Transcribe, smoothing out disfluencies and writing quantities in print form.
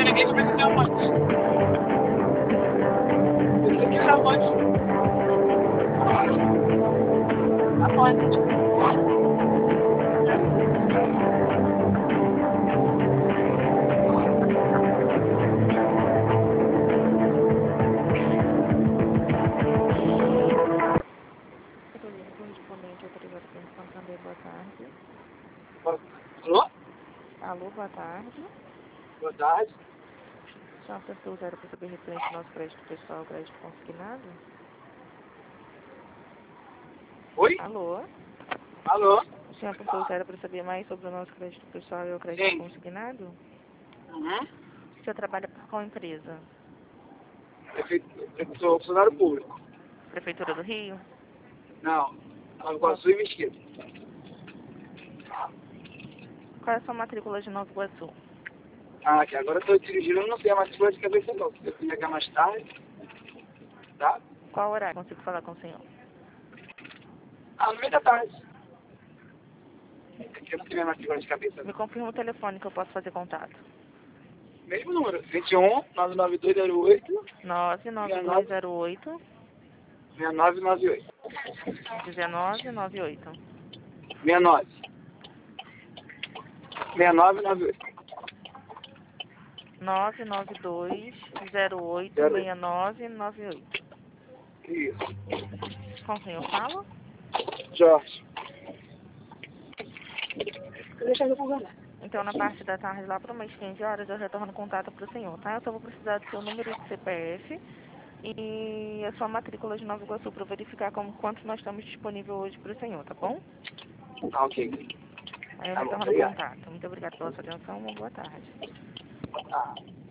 cheguei pra ver se tem amante. Eu sei que era amante. Amante. Carolina, correspondente autorizado pelo Santander, boa tarde. Alô? Alô, boa tarde. Boa tarde. Já acertou o zero para saber referente ao nosso crédito pessoal, crédito consignado? Oi? Alô? Alô? O senhor apertou o zero para saber mais sobre o nosso crédito pessoal e o crédito Sim. consignado? Uhum. O senhor trabalha por qual empresa? Eu sou funcionário público. Prefeitura do Rio? Não. Nova Iguaçu e Mesquita. Qual é a sua matrícula de Nova Iguaçu? Ah, que agora eu tô dirigindo, eu não sei a matrícula de cabeça não. Se eu pegar mais tarde, tá? Qual horário consigo falar com o senhor? Ah, no meio da tarde. Eu não tenho a matrícula de cabeça Me não. confirma o telefone que eu posso fazer contato. Mesmo número. 21 99208 99208 6998. 1998. 69. 6998. 992086998. Isso. Com quem eu falo? Jorge. Então, na parte da tarde, lá para umas 15 horas, eu retorno contato para o senhor, tá? Eu só vou precisar do seu número de CPF e a sua matrícula de Nova Iguaçu para verificar quanto nós estamos disponível hoje para o senhor, tá bom? Ah, ok. Aí eu Tá bom, retorno obrigado. contato. Muito obrigada pela sua atenção. Uma boa tarde. Ah.